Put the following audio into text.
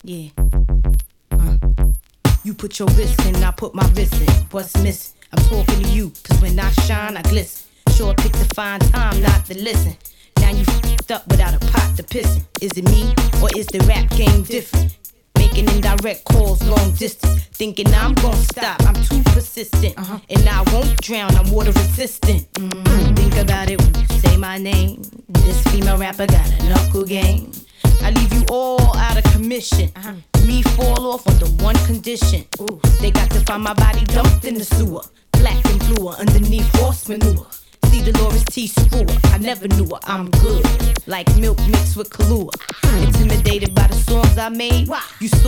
Yeah. You put your wrist in, I put my wrist in. What's missing? I'm talking to you, cause when I shine, I glisten. Sure pick to find time not to listen. Now you f***ed up without a pot to piss in. Is it me, or is the rap game different? Making indirect calls long distance. Thinking I'm gon' stop, I'm too persistent. And I won't drown, I'm water resistant. Think about it when you say my name. This female rapper got a knuckle game. I leave you all out of commission. Me fall off on the one condition. Ooh, they got to find my body dumped in the sewer. Black and bluer underneath horse manure. See Dolores T. Screwer, I never knew her, I'm good. Like milk mixed with Kahlua. Intimidated by the songs I made. You saw